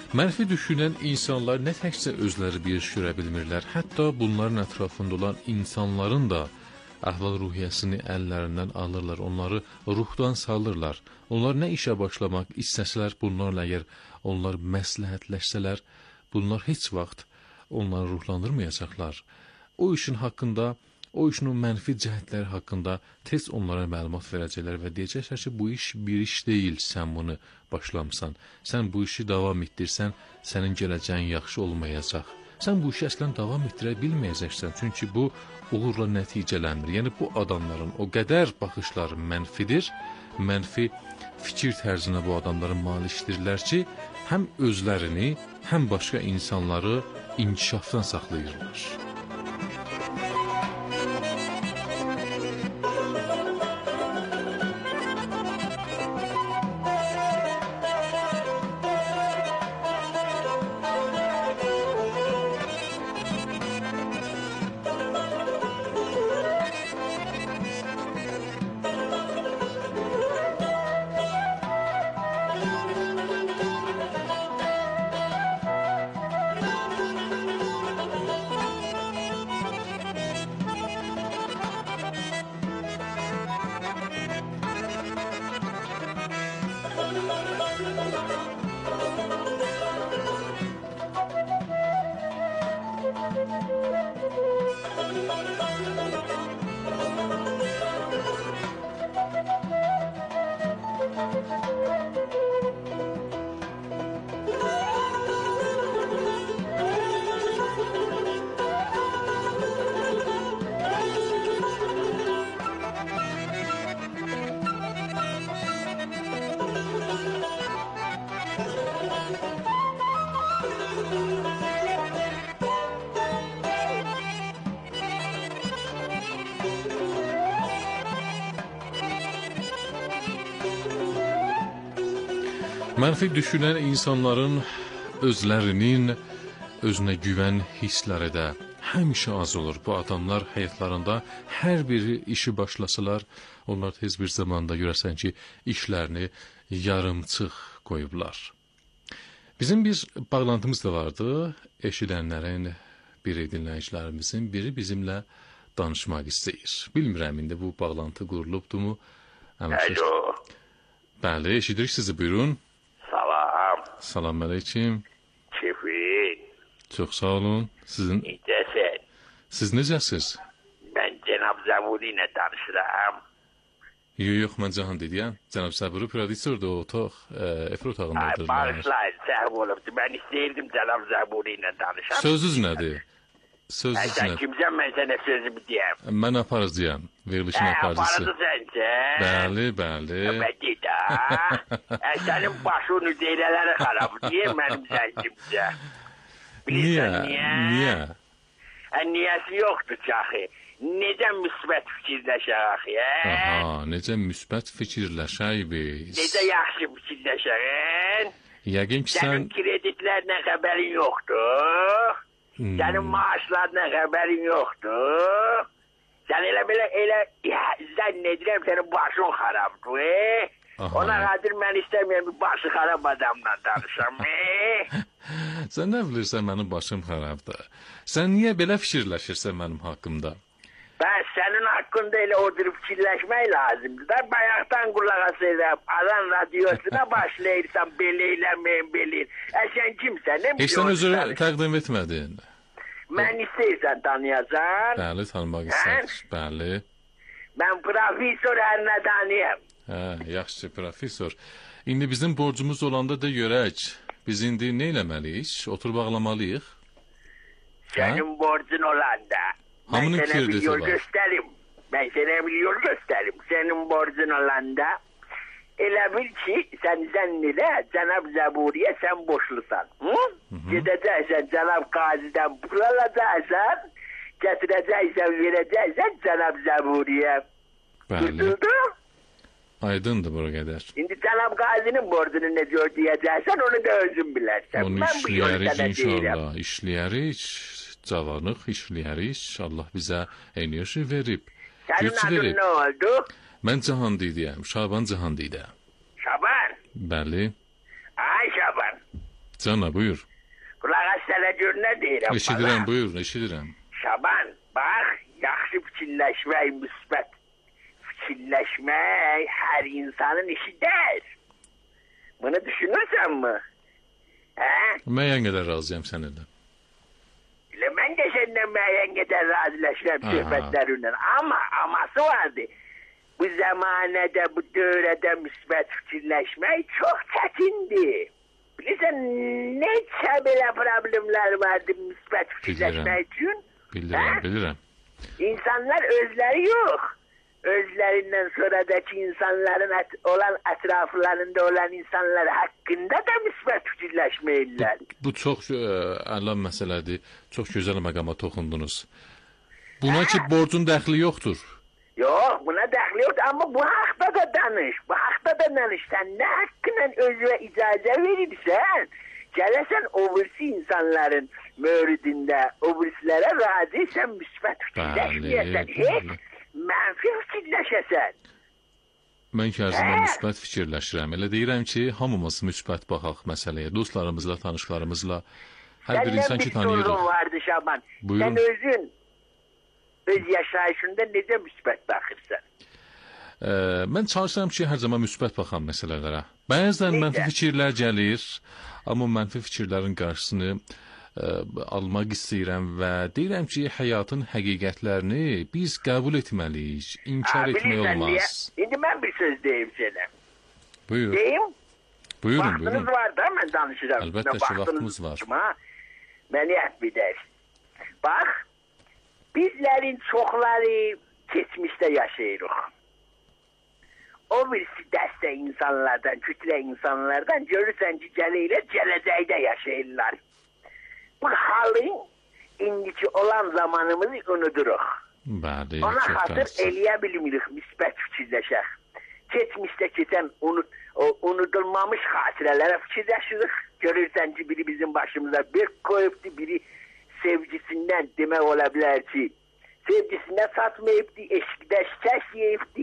Mənfi düşünən insanlar nə təkcə özləri bir iş görə bilmirlər, hətta bunların ətrafında olan insanların da əhval-ruhiyyəsini əllərindən alırlar, onları ruhdan salırlar. Onlar nə işə başlamaq istəsələr, bunlarla əgər onlar məsləhətləşsələr, bunlar heç vaxt onları ruhlandırmayacaqlar. O işin haqqında, o işin o mənfi cəhətləri haqqında tez onlara məlumat verəcəklər və deyəcəklər ki, bu iş bir iş deyil, sən bunu başlamısan. Sən bu işi davam etdirsən, sənin gələcəyin yaxşı olmayacaq. Sən bu işi əslən davam etdirə bilməyəcəksən, çünki bu uğurla nəticələnmir. Yəni, bu adamların o qədər baxışları mənfidir, mənfi fikir tərzinə bu adamların malikdirlər ki, həm özlərini, həm başqa insanları inkişafdan saxlayırlar. Mənfi düşünən insanların özlərinin özünə güvən hissləri də həmişə az olur. Bu adamlar həyatlarında hər biri işi başlasalar, onlar tez bir zamanda görəsən ki, işlərini yarımçıq qoyublar. Bizim bir bağlantımız da vardı. Eşidənlərin biri, dinləyicilərimizin biri bizimlə danışmaq istəyir. Bilmirəm, indi bu bağlantı qurulubdumu? Alo. Bəli, eşidirik sizi, buyurun. Salam aleyküm. Şefik. Çox sağ olun. Sizin... Necəsən? Siz necəsiz? Mən Cənab Zaburi ilə danışıram. Yox, mən Cahan dediyəm. Cənab Zaburi prodüserdir, o otaq, efir otağındadır. Bağışlayın, səhv olubdur. Mən istəyirdim Cənab Zaburi ilə danışam. Sözünüz nədir? Sözünüz Sən nədir? kimsən, mən sənə sözümü deyəm. Mən aparıcıyam, verilişin aparıcısı. Aparıcı sənsən. Bəli, bəli. Bəli də. Sənin başın üzeylələri xarab. Niyə mənim sən kimsə? Bilirsən niyə? Niyə? Niyəsi yoxdur çaxı. Necə müsbət fikirləşək, Aha, necə müsbət fikirləşək biz? Necə yaxşı fikirləşək? Yəqin ki, sən... Sənin kreditlərlə xəbərin yoxdur. Sənin maaşlarla xəbərin yoxdur. Sən elə zənn edirəm sənin başın xarabdır. Ona qadir mən istəməyəm bir başı xarab adamla danışam. Sən nə bilirsən mənim başım xarabdır? Sən niyə belə fikirləşirsən mənim haqqımda? Ben sənin haqqında elə oturup fikirləşmək lazımdır da. Bayaqdan qulaq asıram. Alan radyosuna başlayırsan belə eləməyin belə. Sən kimsən? Heç sən özünü təqdim etmədin. Mən istəyirsən tanıyacan. Bəli, tanımaq istəyir. Bəli. Mən profesör ərinə tanıyam. Yaxşı, profesör. İndi bizim borcumuz olanda da görək. Biz indi nə eləməliyik? Oturub ağlamalıyıq. Sənin borcun olanda. Hamının krediti var. Ben sana bir yol göstereyim. Senin borcun olanda elə bil ki, sən zənn elə Cənab Zaburiyə sən boşlusan. Gedəcəksən Cənab Qazidən pul alacaqsan, gətirəcəksən, verəcəksən Cənab Zaburiyə. Bəli. Aydındır bura qədər. İndi Cənab Qazinin borcunu necə ödəyəcəksən, onu da özün bilərsən. Onu işləyərik inşallah, işləyərik. Cavanıq işləyərik. Allah bizə enerji verib. Sənin adın nə oldu? Mən Cahan deyirəm. Şaban Cahan deyirəm. Şaban? Bəli. Ay Şaban. Cana, buyur. Kulaq as sənə gör nə deyirəm. Eşidirəm, buyur, eşidirəm. Şaban, bax, yaxşı fikirləşmək, müsbət fikirləşmək hər insanın işi deyil. Bunu düşünürsənmi? Hə? Müəyyən qədər razıyam səninlə. Elə mən də səndən müəyyən qədər razılaşıram söhbətlərindən. Amma aması vardı. Bu zamanədə, bu dövrədə müsbət fikirləşmək çox çətindir. Bilirsən, neçə belə problemlər vardı müsbət fikirləşmək üçün? Bilirəm. İnsanlar özləri yox. Özlərindən sonradakı insanların olan ətraflarında olan insanlar haqqında da müsbət fikirləşməyirlər. Bu çox əla məsələdir. Çox gözəl məqama toxundunuz. Buna ki, borcun dəxli yoxdur. Yox, buna dəxli yoxdur. Amma bu haqda da danış. Sən nə haqqla özünə icazə verirsən, gələsən o birisi insanların möridində, o birisilərə razı sən müsbət fikirləşməyəsən. Heç mənfi fikirləşəsən. Mən ki, hər zaman müsbət fikirləşirəm. Elə deyirəm ki, hamımız müsbət baxaq məsələyə. Dostlarımızla, tanışlarımızla. Hər bir insan ki, tanıyırıq. Səndən bir sorun vardı, Şaban. Buyurun. Sən özün öz yaşayışında necə müsbət baxırsan? Mən çalışıram ki, hər zaman müsbət baxan məsələlərə. Bəzən mənfi fikirlər gəlir, amma mənfi fikirlərin qarşısını almaq istəyirəm və deyirəm ki, həyatın həqiqətlərini biz qəbul etməliyik, inkar etmək olmaz. İndi mən bir söz deyim sənə. Buyur. Deyim? Buyurun. Vaxtınız var da, mən danışıram. Əlbəttə ki, vaxtımız var. Məni ət bidər. Bax, bizlərin çoxları keçmişdə yaşayırıq. O birisi dəstə insanlardan, kütlə insanlardan görürsən ki, gələcəkdə yaşayırlar. Bu halın indiki olan zamanımızı unuduruq. Bəli, ona xatır eləyə bilmirik, müsbət fikirləşək. Keçmişdə keçən unudulmamış xatirələrə fikirləşirik. Görürsən ki, biri bizim başımıza bir koyubdu, biri sevgisindən demək ola bilər ki, sevgisindən satmayıbdı, eşqdə şikəş yeyibdi.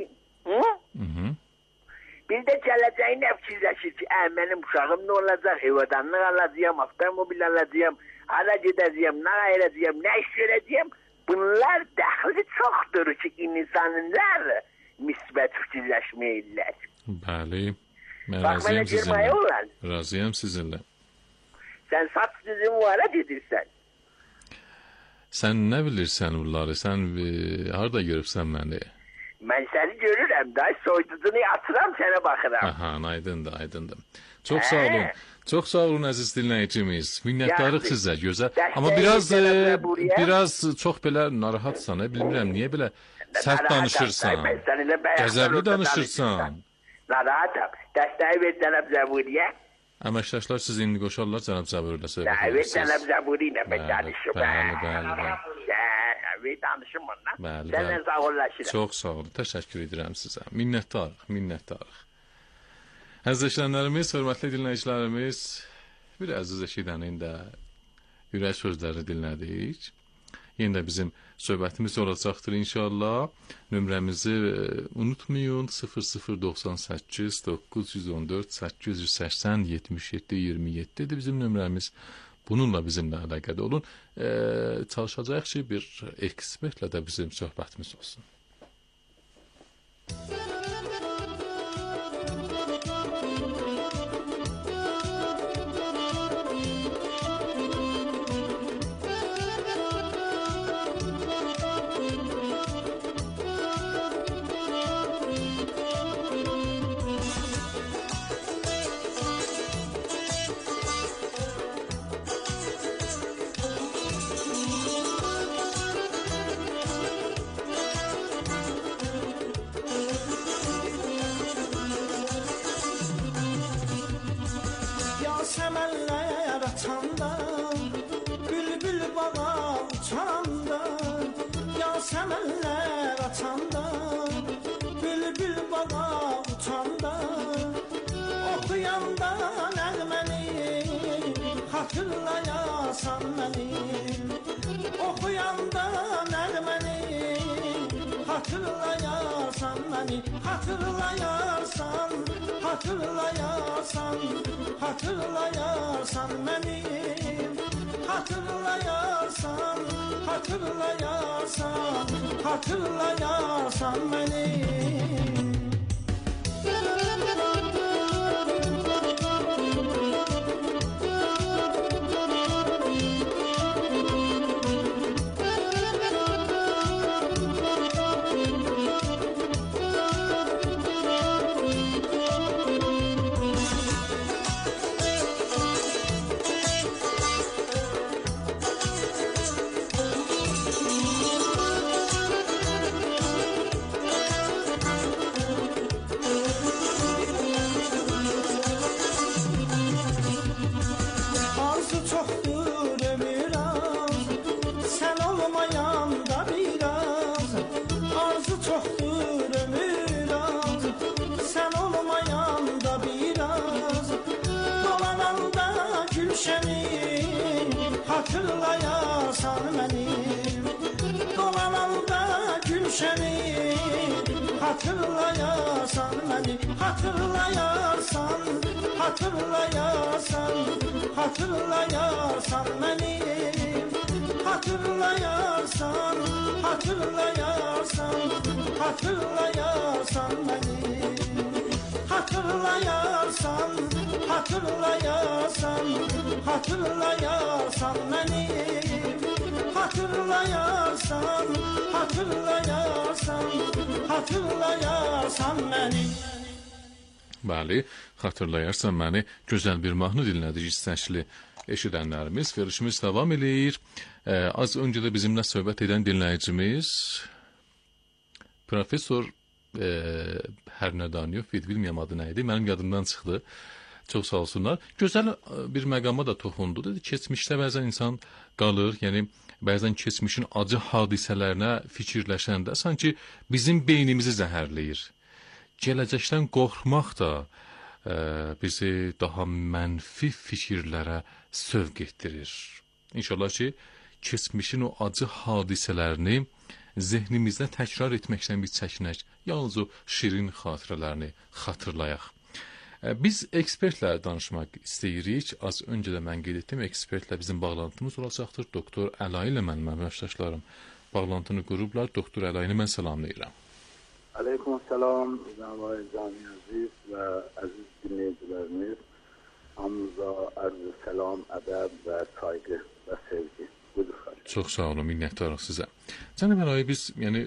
Bir də gələcəyinə fikirləşir ki, mənim uşağım nə olacaq, evadanlıq alacağım, avtomobil alacağım, hara gedəcəyəm, nə ayıracağım, nə iş görəcəyəm. Bunlar dəxli çoxdur ki, insanlar müsbət fikirləşməyirlər. Bəli, mən razıyam sizinlə. Razıyam sizinlə. Sən saç düzüm vara gedirsən. Sən nə bilirsən bunları, sən harada görübsən məni? Mən səni görürəm da, soyducunu atıram, sənə baxıram. Aha, aydındır. Çox sağ olun. Çox sağ olun əziz dinləyicimiz. Minnətdarıq sizə, gözəl. Amma biraz çox belə narahatsan, bilmirəm niyə belə sərt danışırsan. Qəzəbli danışırsan. Narahatam. Dəstəyi ver cənab Zəburiyə. Əməkdaşlar siz indi qoşarlar cənab Zəburi ilə söhbət edirsiniz. Evet, cənab Zəburi ilə mən danışım. Bəli. Evet, danışım onunla. Bəli. Səndən sağollaşırım. Çox sağ olun. Təşəkkür edirəm sizə. Minnətdarıq. Əzizləşənlərimiz, hörmətli dinləyicilərimiz, bir əziz eşidənin də ürək sözləri dinlədik. Yenə də bizim söhbətimiz olacaqdır inşallah. Nömrəmizi unutmayın, 0098 914 880 77 27-dir bizim nömrəmiz. Bununla bizimlə əlaqədə olun. Çalışacaq ki, bir ekspertlə də bizim söhbətimiz olsun. Səməllər açanda, bülbül bağa uçanda, səməllər açanda, bülbül bağa uçanda, oxuyanda nəğməni, xatırlayasan məni, oxuyanda nəğməni, xatırlayasan hatırlayarsan beni, hatırlayarsan, hatırlayarsan, hatırlayarsan beni, hatırlayarsan, hatırlayarsan, hatırlayarsan beni. Hatırlayarsan beni, dolananda gülşeni, hatırlayarsan beni, hatırlayarsan, hatırlayarsan, hatırlayarsan beni, hatırlayarsan, hatırlayarsan, hatırlayarsan beni, hatırlayarsan, hatırlayarsan, hatırlayarsan beni, hatırlayarsan, hatırlayarsan, hatırlayarsan beni. Bəli, xatırlayarsan məni gözəl bir mahnı dinlədik istəkli eşidənlərimiz. Verilişimiz davam eləyir. Az öncə də bizimlə söhbət edən dinləyicimiz Profesor Hərnədaniyov, bilmirəm adı nə idi, mənim yadımdan çıxdı. Çox sağ olsunlar. Gözəl bir məqama da toxundu. Dedi, keçmişdə bəzən insan qalır, yəni bəzən keçmişin acı hadisələrinə fikirləşəndə sanki bizim beynimizi zəhərləyir. Gələcəkdən qorxmaq da bizi daha mənfi fikirlərə sövq etdirir. İnşallah ki, keçmişin o acı hadisələrini zehnimizdə təkrar etməkdən biz çəkinək. Yalnız o şirin xatirələrini xatırlayaq. Biz ekspertlə danışmaq istəyirik. Az öncə də mən qeyd etdim, ekspertlə bizim bağlantımız olacaqdır. Doktor Əlayi ilə mənim əməkdaşlarım bağlantını qurublar. Doktor Əlayini mən salamlayıram. Aleykümselam, Zəvay Cami Əziz və əziz dinləyicilərimiz, hamınıza ərz-i səlam, ədəb və sayğı və sevgi. Buyurun. Çox sağ olun, minnətdarıq sizə. Cənab Əlayi, biz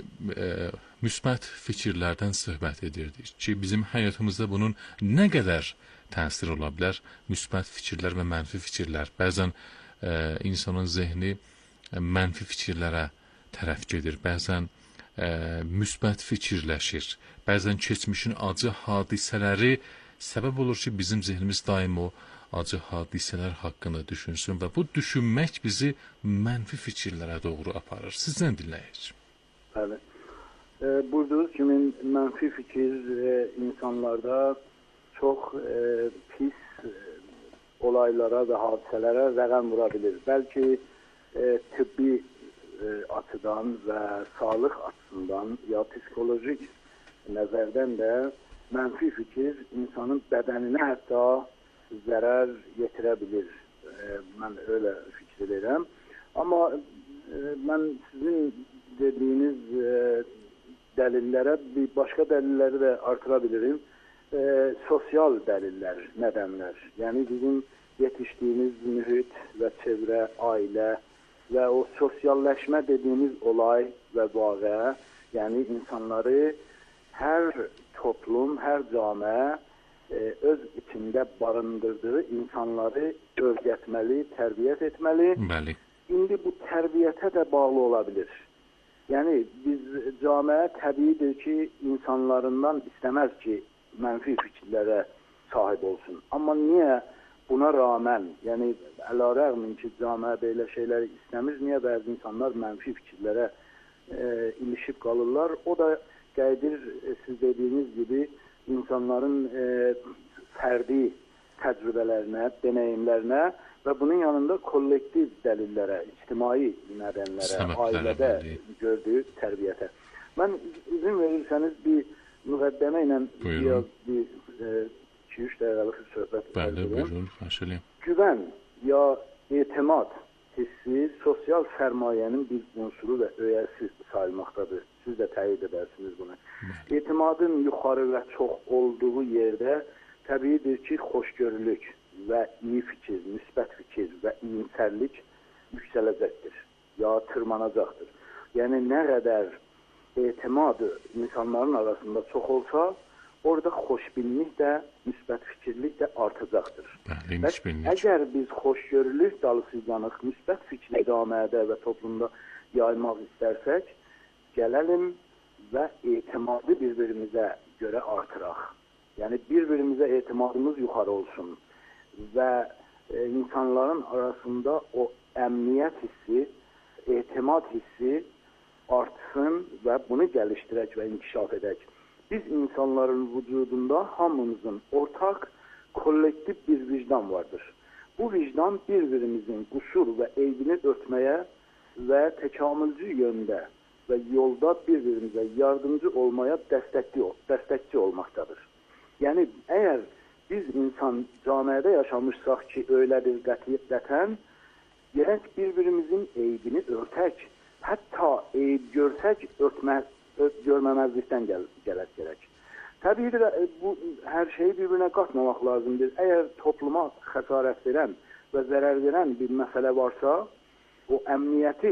müsbət fikirlərdən söhbət edirdik ki, bizim həyatımızda bunun nə qədər təsir ola bilər? Müsbət fikirlər və mənfi fikirlər. Bəzən insanın zehni mənfi fikirlərə tərəf gedir, bəzən müsbət fikirləşir. Bəzən keçmişin acı hadisələri səbəb olur ki, bizim zehnimiz daim o acı hadisələr haqqında düşünsün və bu düşünmək bizi mənfi fikirlərə doğru aparır. Sizdən dinləyək. Bəli. Buyurduğunuz kimi mənfi fikir insanlarda çox pis olaylara və hadisələrə rəqəm vura bilir. Bəlkə tibbi açıdan və sağlıq açısından ya psikolojik nəzərdən də mənfi fikir insanın bədəninə hətta zərər yetirə bilir. Mən öyle fikir edirəm. Amma mən sizin dediyiniz dəlillərə bir başqa dəlilləri də artıra bilirim. Sosial dəlillər, nədənlər. Yəni bizim yetişdiyimiz mühit və çevrə, ailə və o sosialləşmə dediyimiz olay və vaqə, yəni insanları hər toplum, hər camiə öz içində barındırdığı insanları öyrətməli, tərbiyyət etməli. Bəli. İndi bu tərbiyyətə də bağlı ola bilir. Yəni biz camiə təbiidir ki, insanlarından istəməz ki, mənfi fikirlərə sahib olsun. Amma niyə buna rağmen, yəni ələ-rəğmin ki, camiə belə şeyləri istəmir, niyə bəzi insanlar mənfi fikirlərə ilişib qalırlar? O da qədir, siz dediyiniz gibi, insanların fərdi təcrübələrinə, deneyimlərinə və bunun yanında kollektiv dəlillərə, ictimai nədənlərə, ailədə gördüyü tərbiyyətə. Mən izin verirsəniz bir müqəddəmə ilə Buyurun. bir 2-3 dəqiqəlik bir söhbət Bəli, edirəm. buyurun, xahiş edirəm. Güvən ya etimad hissi sosial sərmayənin bir unsuru və öyəsi sayılmaqdadır. Siz də təyid edərsiniz bunu. Etimadın yuxarı və çox olduğu yerdə təbiidir ki, xoşgörülük və iyi fikir, müsbət fikir və iyimsərlik yüksələcəkdir, ya tırmanacaqdır. Yəni nə qədər etimad insanların arasında çox olsa, orada xoşbinlik də, müsbət fikirlik də artacaqdır. Bəli, Və müsbətlik. əgər biz xoşgörülük dalısıydanıq, müsbət fikri idamədə və toplumda yaymaq istərsək, gələlim və etimadı bir-birimizə görə artıraq. Yəni bir-birimizə etimadımız yuxarı olsun və insanların arasında o əmniyyət hissi, etimad hissi artsın və bunu gəlişdirək və inkişaf edək. Biz insanların vücudunda hamımızın ortaq, kollektiv bir vicdan vardır. Bu vicdan bir-birimizin qüsur və eybini örtməyə və təkamülcü yöndə və yolda bir-birimizə yardımcı olmaya dəstəkçi olmaqdadır. Yəni, əgər biz insan camiədə yaşamışsaq ki, öylədir qətən, gərək bir-birimizin eybini örtək, hətta eyb görsək, görməməzlikdən gərək. Təbii bu hər şeyi bir-birinə qatmamaq lazımdır. Əgər topluma xəsarət verən və zərər verən bir məsələ varsa, o əmniyyəti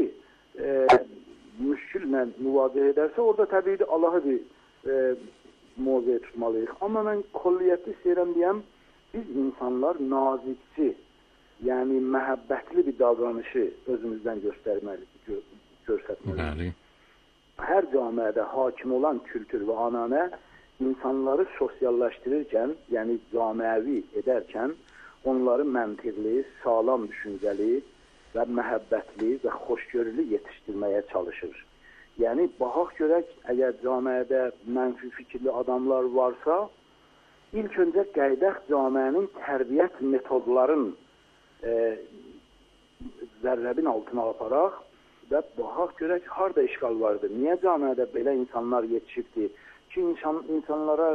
müşküllə müvaziə edərsə, orada təbii Allahı bir mövzuya tutmalıyıq. Amma mən kolliyyəti istəyirəm deyəm, biz insanlar nazikçi, yəni məhəbbətli bir davranışı özümüzdən göstərməliyik. Hər camiədə hakim olan kültür və ananə insanları sosiallaşdırırkən, yəni camiəvi edərkən, onları məntiqli, sağlam düşüncəli və məhəbbətli və xoşgörülü yetişdirməyə çalışır. Yəni, baxaq görək, əgər camiədə mənfi fikirli adamlar varsa, ilk öncə qəydək camiənin tərbiyyət metodların zərrəbin altına aparaq və baxaq görək, harada işgal vardır. Niyə camiədə belə insanlar yetişibdir ki, insanlara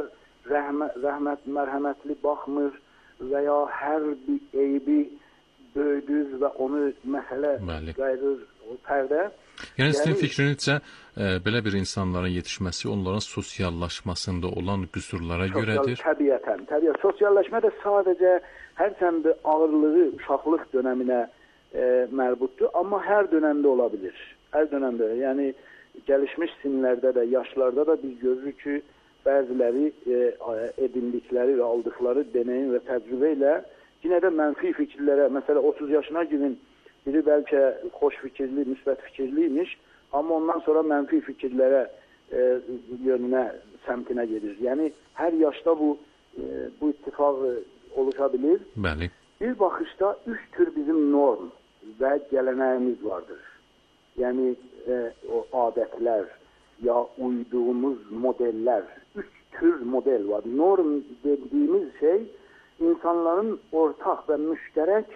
mərhəmətli baxmır və ya hər bir eybi böyüdür və onu məsələ qayırır o pərdə. Yəni, sizin fikrinizcə, belə bir insanların yetişməsi onların sosiallaşmasında olan qüsurlara görədir? Təbiətən. Sosialləşmə də sadəcə hərçənd ağırlığı uşaqlıq dönəminə mərbutdur, amma hər dönəmdə ola bilir. Hər dönəmdə. Yəni, gəlişmiş sinlərdə də, yaşlarda da biz görürük ki, bəziləri edindikləri və aldıqları deneyin və təcrübə ilə yenə də mənfi fikirlərə, məsələ 30 yaşına girin, biri bəlkə xoş fikirli, müsbət fikirliymiş, amma ondan sonra mənfi fikirlərə yönünə, səmtinə gedir. Yəni, hər yaşda bu ittifaq oluşa bilir. Bəli. Bir baxışda 3 tür bizim norm və gələnəyimiz vardır. Yəni, o adətlər ya uyduğumuz modellər, 3 tür model var. Norm dediğimiz şey, insanların ortaq və müştərək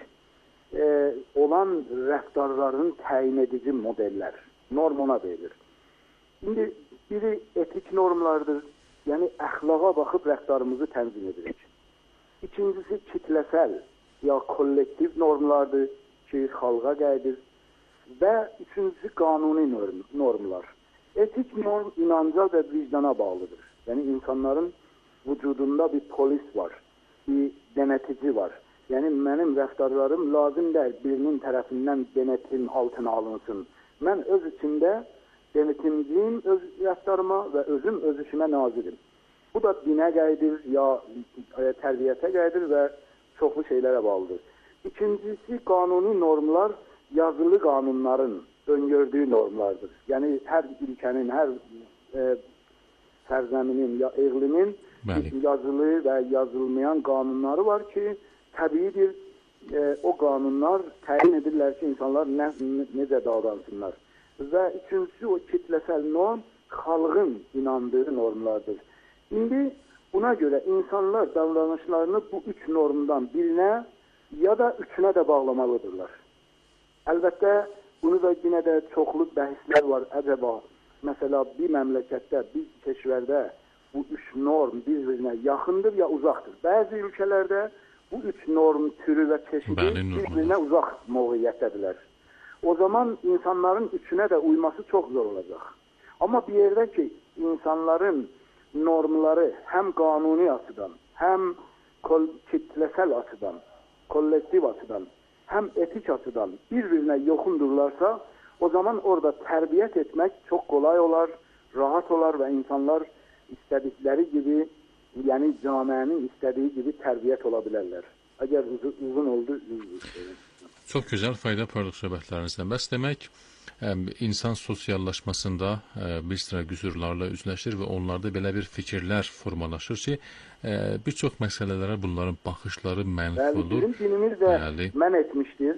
olan rəftarlarının təyin edici modellər. Norm ona verilir. İndi biri etik normlardır. Yəni, əxlaqa baxıb rəftarımızı tənzim edirik. İkincisi kitləsəl ya kollektiv normlardır ki, xalqa qayıdır. Və üçüncüsü qanuni normlar. Etik norm inanca və vicdana bağlıdır. Yəni, insanların vücudunda bir polis var, bir denetici var. Yəni, mənim rəftarlarım lazım deyil, birinin tərəfindən denetim altına alınsın. Mən öz içində denetimciyim öz rəftarıma və özüm öz işimə nazirim. Bu da dinə qayıdır, ya tərbiyyətə qayıdır və çoxlu şeylərə bağlıdır. İkincisi, qanuni normlar yazılı qanunların öngördüyü normlardır. Yəni, hər ülkənin, hər sərzəminin ya iqlimin yazılı və yazılmayan qanunları var ki, təbiidir, o qanunlar təyin edirlər ki, insanlar necə davransınlar. Və üçüncüsü, o kitləsəl norm xalqın inandığı normlardır. İndi buna görə insanlar davranışlarını bu 3 normdan birinə ya da üçünə də bağlamalıdırlar. Əlbəttə, bunu da yenə də çoxlu bəhslər var. Əcəba, mesela bir məmləkətdə, bir keşvərdə bu üç norm bir-birinə yaxındır ya uzaqdır. Bəzi ölkələrdə bu üç norm türü və çeşidi bir-birinə uzaq mövqeyiyyətdədirlər. O zaman insanların üçünə də uyması çox zor olacaq. Amma bir yerdə ki, insanların normları həm qanuni açıdan, həm kitlesel açıdan, kollektiv açıdan, hem etik açıdan birbirine yakındırlarsa, o zaman orada terbiyet etmek çok kolay olar, rahat olar ve insanlar istedikleri gibi, yani camianın istediği gibi terbiyet olabilirler. Eğer uzun oldu, Çox gözəl, fayda payılıq söhbətlərinizdən. Bəs demək, insan sosiallaşmasında bir sıra qüsurlarla üzləşir və onlarda belə bir fikirlər formalaşır ki, bir çox məsələlərə bunların baxışları mənfi olur. Bizim dinimiz də mən etmişdir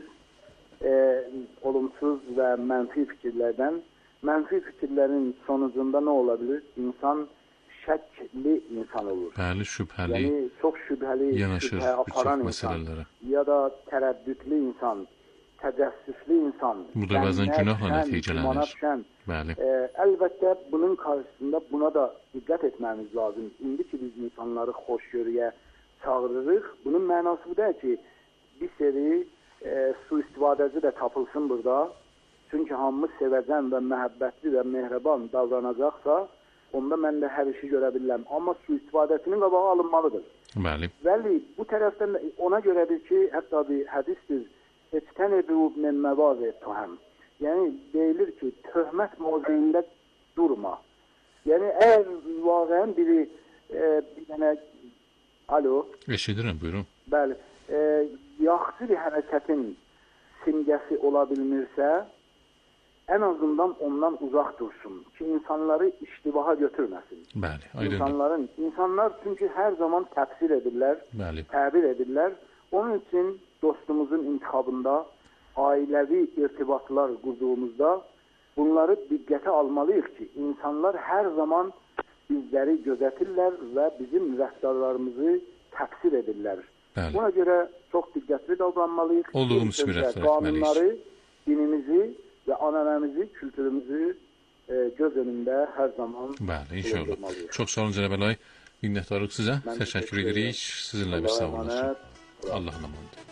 olumsuz və mənfi fikirlərdən. Mənfi fikirlərin sonucunda nə olabilir? İnsan şəkli insan olur. Bəli, şübhəli, yəni, çox şübhəli, yanaşır bir çox məsələlərə. Ya da tərəddüdlü insan, təcəssüslü insan. Bu da bəzən günahla nəticələnir. Bəli. Əlbəttə, bunun qarşısında buna da diqqət etməmiz lazım. İndi ki, biz insanları xoşgörüyə çağırırıq. Bunun mənası bu deyil ki, bir seri su-istifadəci də tapılsın burada. Çünki hamımız sevəcən və məhəbbətli və mehriban davranacaqsa, onda mən də hər işi görə bilirəm. Amma su-istifadəsinin qabağı alınmalıdır. Bəli. Bəli, bu tərəfdən ona görədir ki, hətta bir hədisdir. Etənəbu min məvazə tuhəm. Yəni, deyilir ki, töhmət mövzeyində durma. Yəni, əgər vaqəən biri bir dənə... Alo? Eşidirəm, buyurun. Bəli. Yaxşı bir hərəkətin simgəsi ola bilmirsə, en azından ondan uzak dursun ki insanları iştibaha götürmesin. Bəli, aydındır. İnsanlar çünkü her zaman təfsir edirlər, təbir edirlər. Onun için dostumuzun intihabında ailevi irtibatlar kurduğumuzda bunları diqqətə almalıyıq ki, insanlar her zaman bizleri gözetirlər ve bizim rəftarlarımızı təfsir edirlər. Bəli. Buna göre çok diqqətli davranmalıyıq. Olduğumuz kimi rəftar etməliyik. Qanunları, dinimizi ve ananemizi, kültürümüzü göz önünde her zaman bulundurmalıyıq. Çox sağ olun Cənab Əlay. Minnətdarıq sizə. Təşəkkür edirik. Sizinlə bir sağ olun. Allah'ın amanıdır.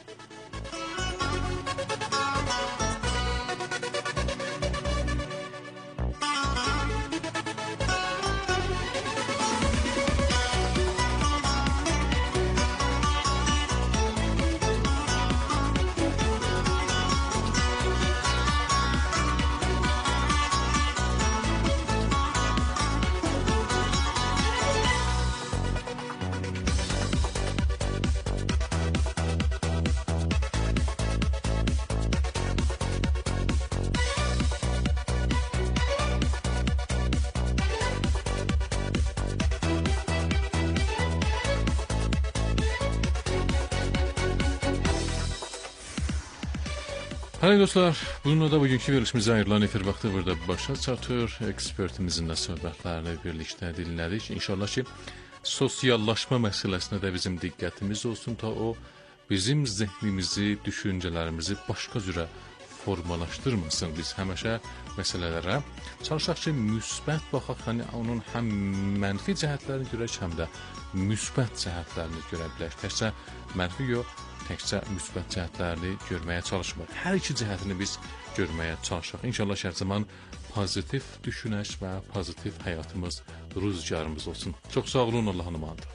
Hadi dostlar, bununla da bugünkü verilişimizə ayrılan efir vaxtı burada başa çatır. Ekspertimizin də söhbətlərini birlikdə dinlədik. İnşallah ki, sosiallaşma məsələsinə də bizim diqqətimiz olsun ta o bizim zehnimizi, düşüncələrimizi başqa cürə formalaşdırmasın. Biz həmişə məsələlərə çalışaq ki, müsbət baxaq, hani onun həm mənfi cəhətlərini görək, həm də müsbət cəhətlərini görə bilək. Təkcə mənfi yox, təkcə müsbət cəhətlərini görməyə çalışmaq. Hər iki cəhətini biz görməyə çalışaq. İnşallah hər zaman pozitiv düşünək və pozitiv həyatımız, rüzgarımız olsun. Çox sağ olun, Allah'ın amanıdır.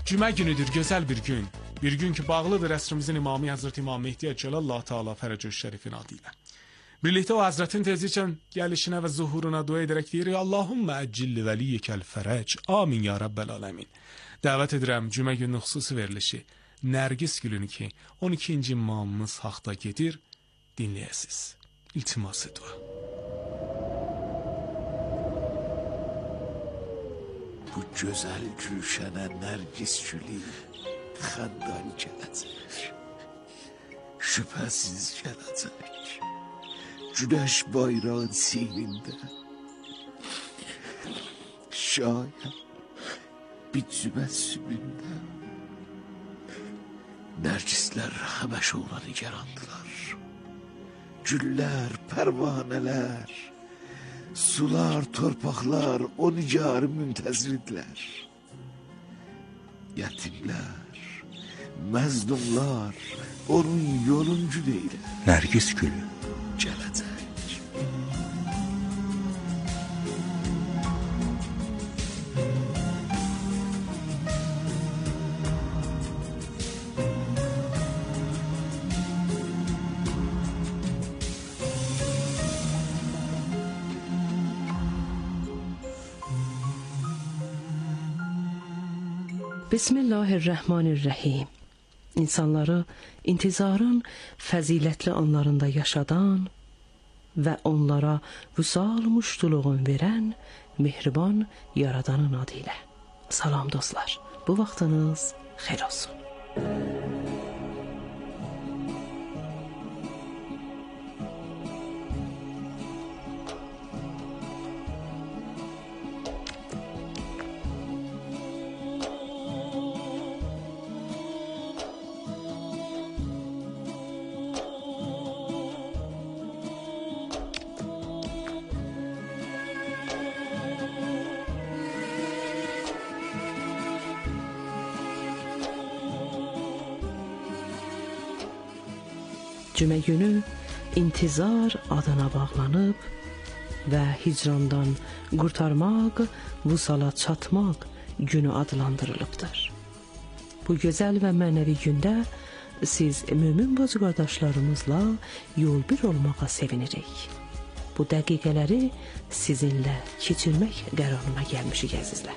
Cümə günüdür, gözəl bir gün. Bir gün ki, bağlıdır əsrimizin imamı Həzrət İmam Mehdi Cəlallahu Teala Fərəcüş Şərifin adı ilə. Birlikdə o Həzrətin tezliklə gəlişinə və zuhuruna dua edərək deyirik, Allahümmə əccilli vəliyyəkəl fərəc, amin ya Rabbəl aləmin. Dəvət edirəm cümə gününün xüsusi verilişi, Nərgiz gülünü ki, 12-ci imamımız haqda gedir, dinləyəsiz. İltimas dua. Bu gözəl gülşənə Nərgiz gülü xəndan gələcək. Şübhəsiz gələcək. Güneş bayrağın seyrində. Şayət bir cüməssümündə. Nərgislər həməşə ona nigarandılar. Güllər, pərvanələr, sular, torpaqlar o nigarı müntəzirdirlər. Yetimlər, məzdumlar onun yoluncu deyilər. Nərgiz gülü gələcək. Bismillahirrahmanirrahim. İnsanları intizarın fəzilətli anlarında yaşadan və onlara vüsal muştuluğun verən mehriban yaradanın adı ilə. Salam dostlar, bu vaxtınız xeyir olsun. Cümə günü intizar adına bağlanıb və hicrandan qurtarmaq, vusala çatmaq günü adlandırılıbdır. Bu gözəl və mənəvi gündə siz mömin bacı qardaşlarımızla yol bir olmağa sevinirik. Bu dəqiqələri sizinlə keçirmək qərarına gəlmişik əzizlər.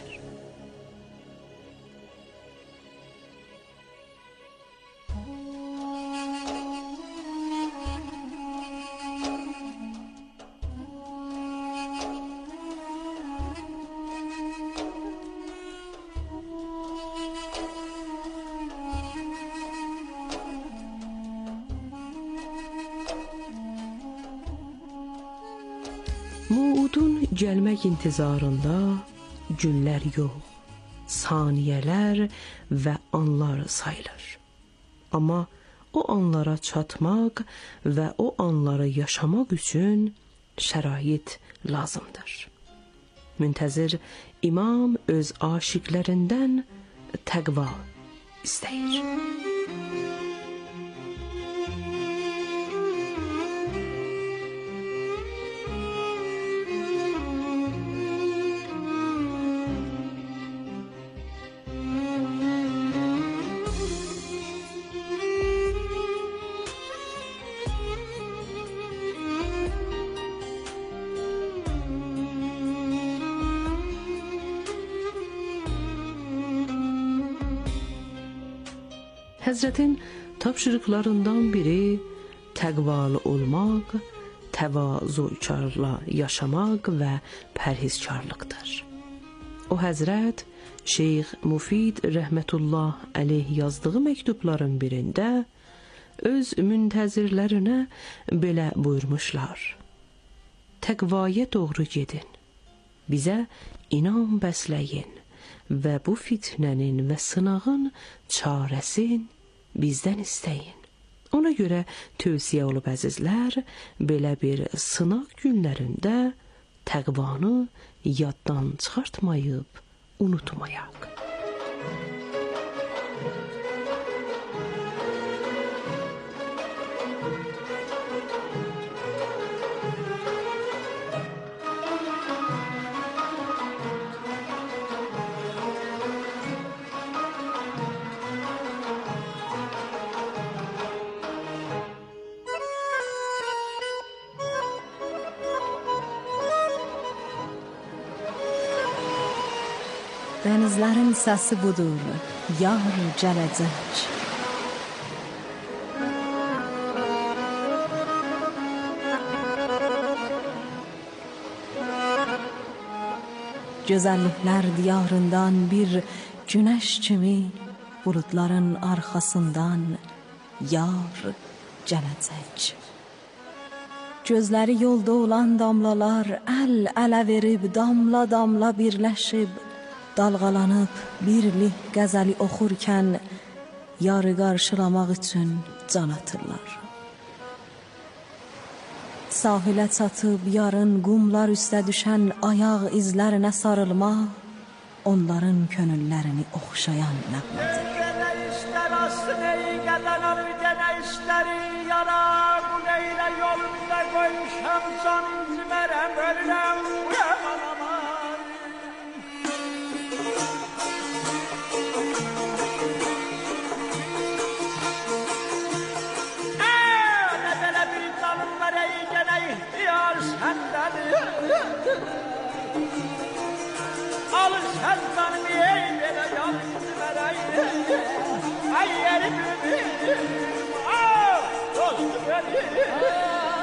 Muudun gəlmək intizarında günlər yox, saniyələr və anlar sayılır. Amma o anlara çatmaq və o anları yaşamaq üçün şərait lazımdır. Müntəzir imam öz aşiqlərindən təqva istəyir. Həzrətin tapşırıqlarından biri təqvalı olmaq, təvazukarla yaşamaq və pərhizkarlıqdır. O Həzrət Şeyx Mufid Rəhmətullah əleyh yazdığı məktubların birində öz müntəzirlərinə belə buyurmuşlar. Təqvaya doğru gedin, bizə inam bəsləyin və bu fitnənin və sınağın çarəsin bizdən istəyin. Ona görə tövsiyə olub əzizlər, belə bir sınaq günlərində təqvanı yaddan çıxartmayıb unutmayaq. Dənizlərin səsi budur, yar gələcək. Gözəlliklər diyarından bir güneş kimi bulutların arxasından yar gələcək. Gözləri yolda olan damlalar əl-ələ verib, damla-damla birləşib, dalğalanıb birlik qəzəli oxurkən yarı qarşılamaq üçün can atırlar. Sahilə çatıb yarın qumlar üstə düşən ayaq izlərinə sarılmaq onların könüllərini oxşayan nəğmədir. Gene işler asın ey gelen alır gene işleri yarar. Bu neyle yolunda koymuşam can incimerem ölürem aman aman. Ne böyle bir canım var ey gene ihtiyar senden. Alır sen canımı ey böyle yalnız vereyim. Ay yerim dostum benim.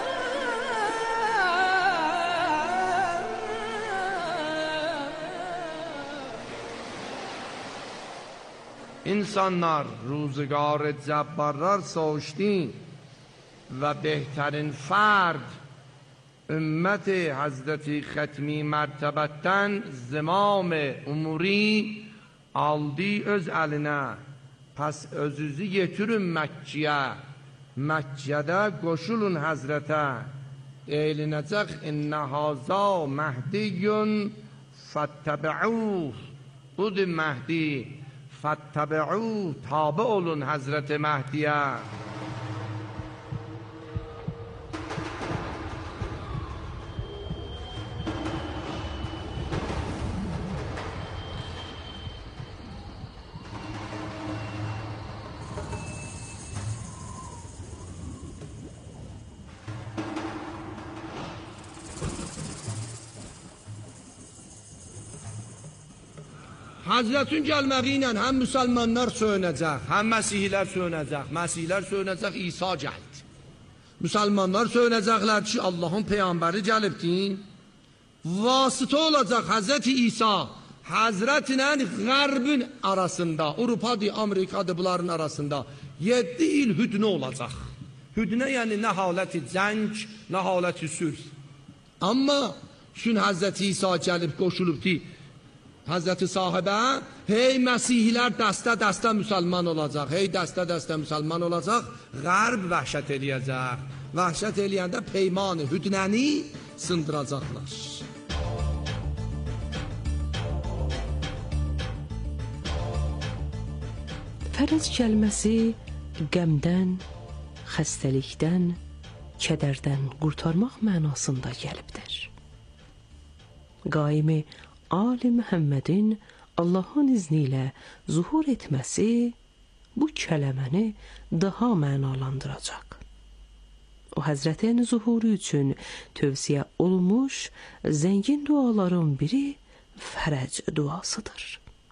İnsanlar روزگار جبارlar سوشتین و بهترین فرد ümmet Hazreti Xətmi mərtəbətdən zimam-ı umuri aldı öz əlinə. Pəs özünüzü getirin Məkkiyə. Məkkədə qoşulun Həzrətə. Eylinəcək innə haza məhdiyyun fəttəbi'uh. Budur Məhdi. Fəttəbi'uh. Tabi olun Həzrəti Məhdiyə. Hazretin gəlməyi ilə həm müsəlmanlar söyünəcək, həm məsihilər söyünəcək. Məsihlər söyünəcək, İsa gəldi. Müsəlmanlar söyünəcəklər ki, Allahın peyğəmbəri gəlibdir. Vasitə olacaq Hazreti İsa, Hazretlə Qərbin arasında, Avropadır, Amerikadır, bunların arasında 7 il hüdnə olacaq. Hüdnə yəni nə haləti cəng, nə haləti sülh. Amma şün Hazreti İsa gəlib qoşulubdur Hazreti sahibə, hey məsihlər dəstə-dəstə müsəlman olacaq, hey dəstə-dəstə müsəlman olacaq, Qərb vəhşət eləyəcək. Vəhşət eləyəndə peymanı, hüdnəni sındıracaqlar. Fərəz kəlməsi qəmdən, xəstəlikdən, kədərdən qurtarmaq mənasında gəlibdir. Qaimi Ali Məhəmmədin Allahın izni ilə zuhur etməsi bu kələməni daha mənalandıracaq. O Həzrətin zuhuru üçün tövsiyə olmuş zəngin duaların biri fərəc duasıdır.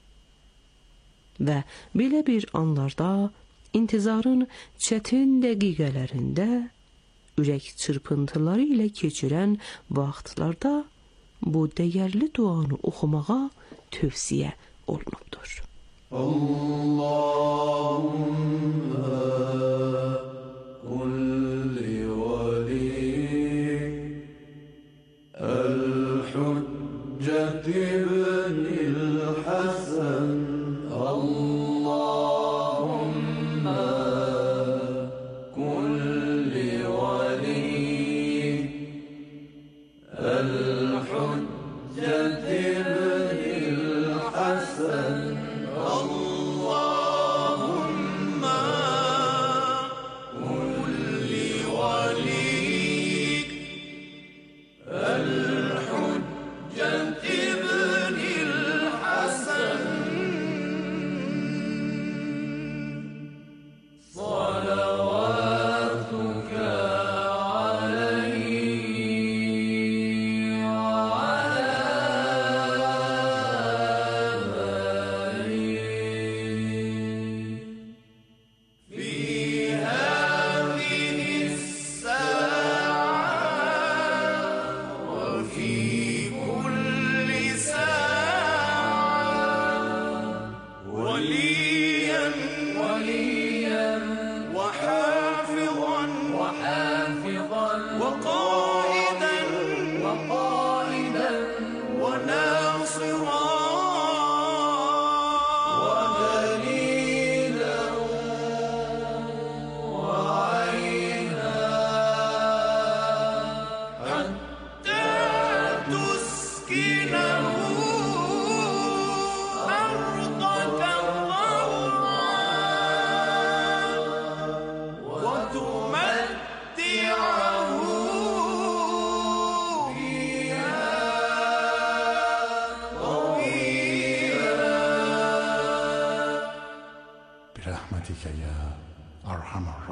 Və belə bir anlarda, intizarın çətin dəqiqələrində, ürək çırpıntıları ilə keçirən vaxtlarda bu dəyərli duanı oxumağa tövsiyə olunubdur. Allahümme kulli veli el-hüccet ibnil hasen Allahümme kulli veli el-hüccet ibnil hasen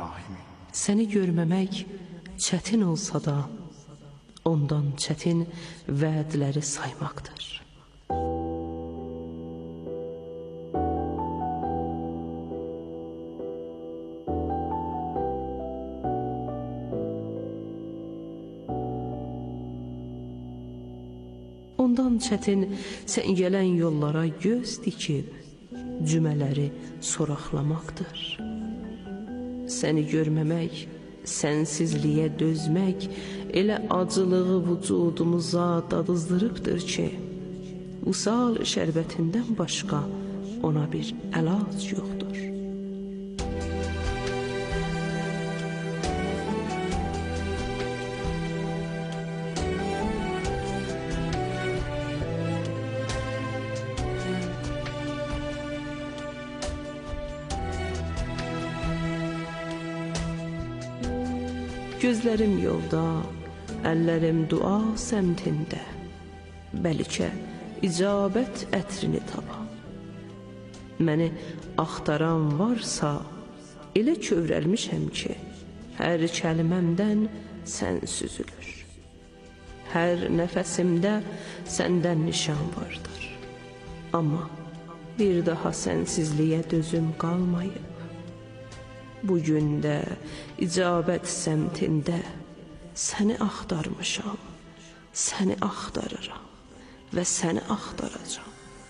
الراحمين. Səni görməmək çətin olsa da, ondan çətin vədləri saymaqdır. Ondan çətin sən gələn yollara göz dikib, cümələri soraqlamaqdır. Səni görməmək, sənsizliyə dözmək, elə acılığı vücudumuza dadızdırıbdır ki, vüsal şərbətindən başqa ona bir əlac yoxdur. Gözlərim yolda, əllərim dua səmtində, bəlkə icabət ətrini tapa. Məni axtaran varsa, elə kövrəlmişəm ki, hər kəlməmdən sən süzülür. Hər nəfəsimdə səndən nişan vardır. Amma bir daha sənsizliyə dözüm qalmayıb. Bugün də icabət səmtində səni axtarmışam, səni axtarıram və səni axtaracam.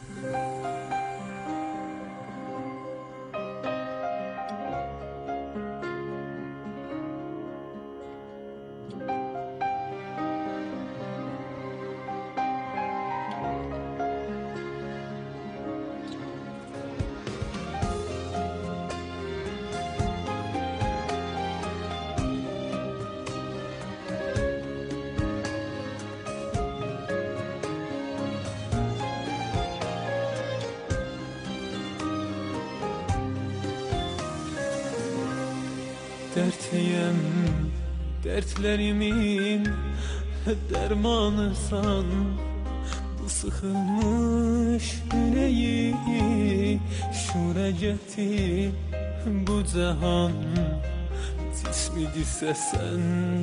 Dertliyim, dertlerimin dermanısan. Bu sıkılmış yüreği şure getir bu cihan. Cismidirse sen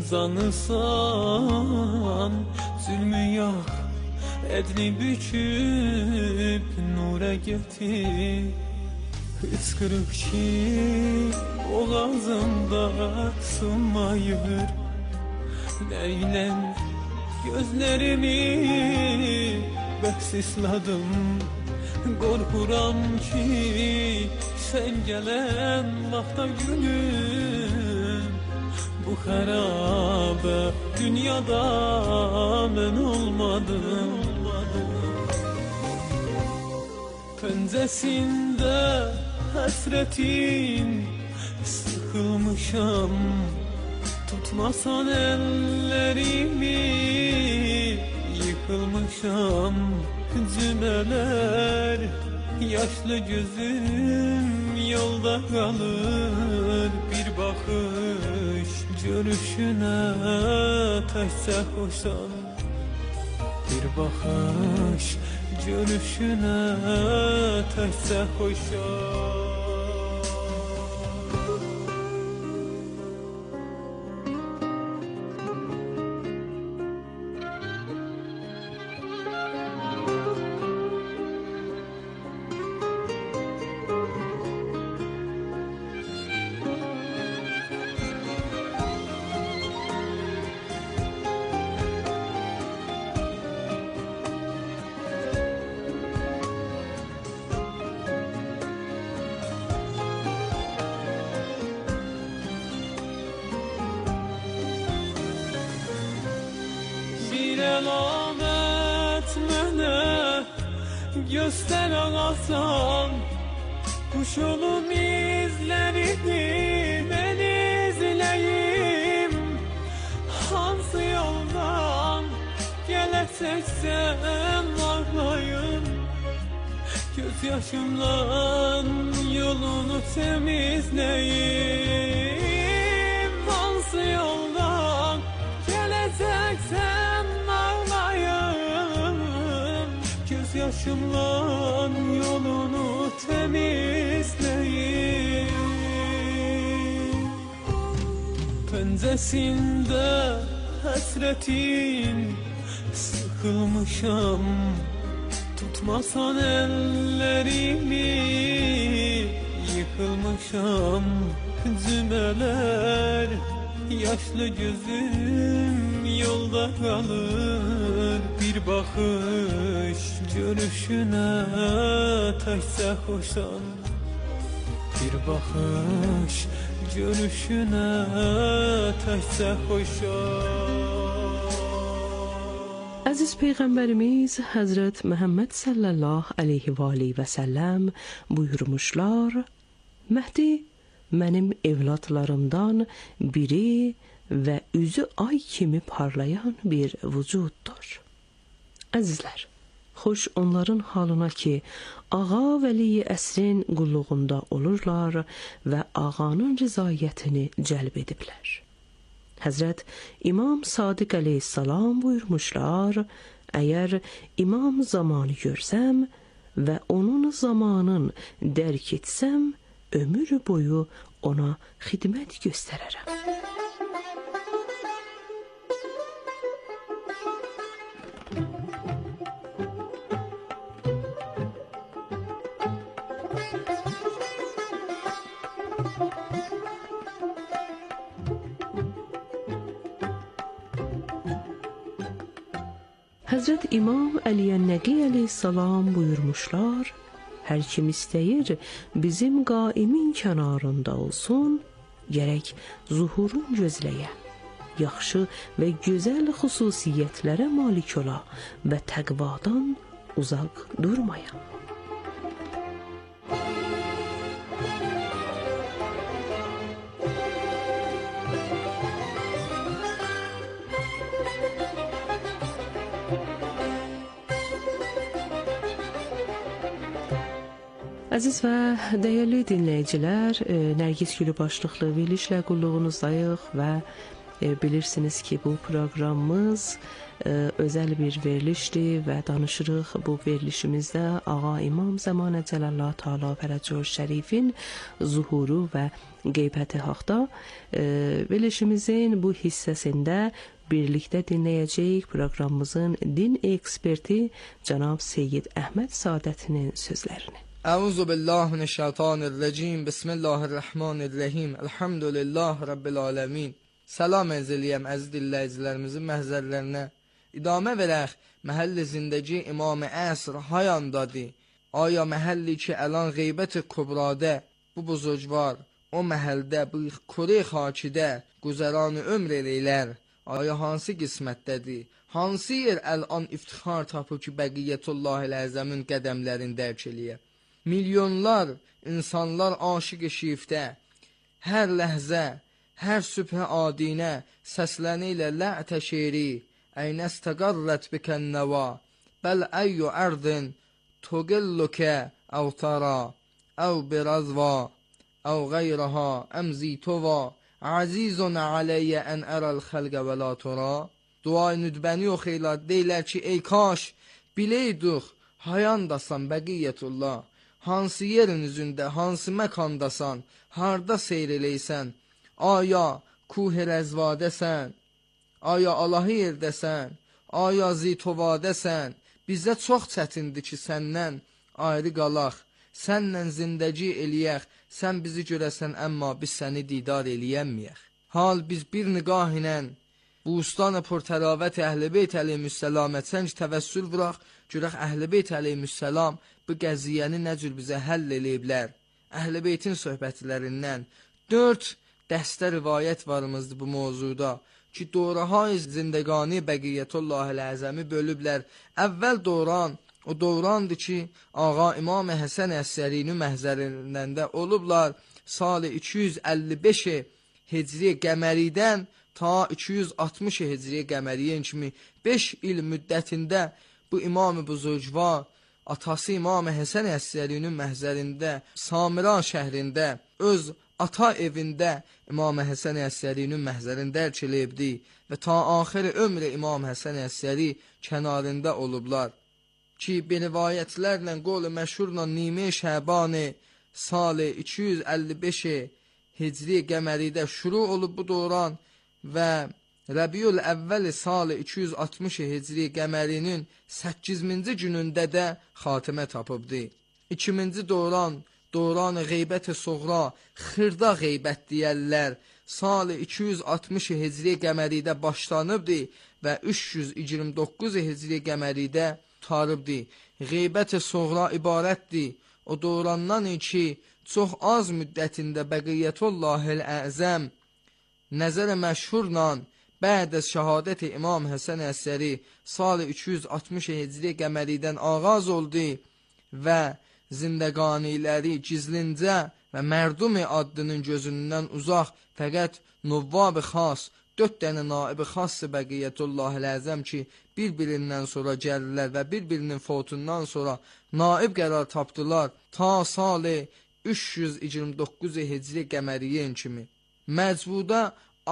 zanısan, zulmü yak, edli büküp nura getir. Hıçkırık ki boğazımda sığmayır. Neylen gözlerimi bəksisladım. Qorxuram ki sen gelen vaxta gülüm, bu xərabə dünyada mən olmadım. Pəncəsində həsrətin sıxılmışam. Tutmasan ellerimi yıkılmışam. Cümələr yaşlı gözüm yolda kalır. Bir bakış görüşüne təkcə xoşam. Bir bakış görüşüne təkcə xoşam. Selamet mənə göstər ağasan. Kuş olum izlərini mən izləyim. Hansı yoldan gələcəksən ağlayım. Göz yaşımla yolunu temizləyim. Hansı yoldan gələcəksən ağlayım. Göz yaşımla yolunu temizleyeyim. pəncəsində həsrətin sıxılmışam. Tutmasan əllərimi, yıkılmışam. Cümələr, yaşlı gözüm yolda qalır. Bir baxış görüşünə təkcə xoşam. Bir baxış görüşünə təkcə xoşam. Əziz Peyğəmbərimiz Həzrət Məhəmməd sallallahu aleyhi və aleyhi və səlləm buyurmuşlar: Məhdi mənim evladlarımdan biri və üzü ay kimi parlayan bir vücuddur. Əzizlər, xoş onların halına ki, ağa vəli əsrin qulluğunda olurlar və ağanın rızayətini cəlb ediblər. Həzrət İmam Sadiq əleyhissalam buyurmuşlar: Əgər imam zamanı görsəm və onun zamanın dərk etsəm, ömür boyu ona xidmət göstərərəm. Həzrət İmam Əliyyən-Nəqi əleyhissalam buyurmuşlar: Hər kim istəyir bizim qaimin kənarında olsun, gərək zuhurun gözləyə, yaxşı və gözəl xüsusiyyətlərə malik ola və təqvadan uzaq durmaya. Əziz və dəyərli dinləyicilər, Nərgiz Gülü başlıqlı verilişlə qulluğunuzdayıq və bilirsiniz ki, bu proqramımız özəl bir verilişdir və danışırıq bu verilişimizdə Ağa İmam Zəmanə Cəlallah Teala Fərəcur Şərifin zuhuru və qeybəti haqda. Verilişimizin bu hissəsində birlikdə dinləyəcəyik proqramımızın din eksperti Cənab Seyyid Əhməd Sadətinin sözlərini. Əuzu billahi mineşşeytanirracim. Bismillahirrahmanirrahim. Elhamdülillah Rabbil aləmin. Salam əzəliyəm əziz dinləyicilərimizin məhzərlərinə. İdamə verək məhəlli zindəci İmam-ı Əsr hayandadır. Aya məhəlli ki əlan qeybət-i kubradə bu buzurgvar o məhəldə bu kure xakidə güzəran-ı ömr eləylər. Aya hansı qismətdədir? Hansı yer əlan iftixar tapıb ki Bəqiyyətullahil Əzəmin qədəmlərini dərk eləyər? Milyonlar insanlar aşiq-i şifdə hər ləhzə, hər sübhə adinə səsləni ilə lə'tə şeiri əynəstəqarrət bikənnəva bəl əyyü ərdin tuqillukə əv tara əv birazva əv qayrəha əmzitova azizun aləyyə ən ərəl xəlqə və la tura. Duay nüdbəni o xeylat deylər ki, ey kaş bileyduq hayandasan Bəqiyyətullah. Hansı yerin üzündə, hansı məkandasan, harda seyr eləysən, aya kuh-i rəzvadəsən, aya Allahı yerdəsən, aya zitovadəsən, bizə çox çətindir ki, səndən ayrı qalaq, səndən zindəci eləyək, sən bizi görəsən, əmma biz səni didar eləyəmməyək. Hal biz bir niqah ilə Bustan-ı Purtəravət Əhl-i Beyt əleyhüssəlam etsən ki, təvəssül vuraq, görək Əhl-i Beyt əleyhüssəlam bu qəziyyəni nə cür bizə həll eləyiblər. Əhl-i Beytin söhbətlərindən 4 dəstə rivayət varımızdır bu mövzuda ki, doğrahay zindegani Bəqiyyətullahil Əzəmi bölüblər. Əvvəl dövran o dövrandır ki, Ağa İmam Həsən Əsərinin məhzərindən də olublar. Salı 255 Hicri qəməridən ta 260 Hicri qəməriyyən kimi 5 il müddətində bu İmam-ı Buzurgvar atası İmam Həsən Əsərinin məhzərində Samiran şəhrində öz ata evində İmam Həsən Əsərinin məhzərində ərkələyibdi və ta axir ömrü İmam Həsən Əsəri kənarında olublar ki, rivayətlərlə qol-u məşhurla Nime Şəbani salı 255 Hicri qəməridə şuru olub bu dövran və Rəbiyül Əvvəl salı 260 Hicri qəmərinin 8-ci günündə də xatimə tapıbdı. 2-ci Doran Qeybət-i Soğra, xırda qeybət deyərlər, salı 260 Hicri qəməridə başlanıbdı və 329 Hicri qəməridə tutarıbdı. Qeybət-i Soğra ibarətdir. O Dorandan ki, çox az müddətində Bəqiyyətullahil Əzəm nəzər məşhurla bə'də şəhadət İmam Həsən əsəri salı 260 Hicri qəməridən ağaz oldu və zindəqaniləri gizlincə və mərdumi adının gözündən uzaq, fəqət nuvvab-ı xas, 4 dənə naib-i xas-ı Bəqiyyətullahil Əzəm ki, bir-birindən sonra gəlirlər və bir-birinin fotundan sonra naib qərar tapdılar ta salı 329 Hicri qəməriyyin kimi. Məcbuda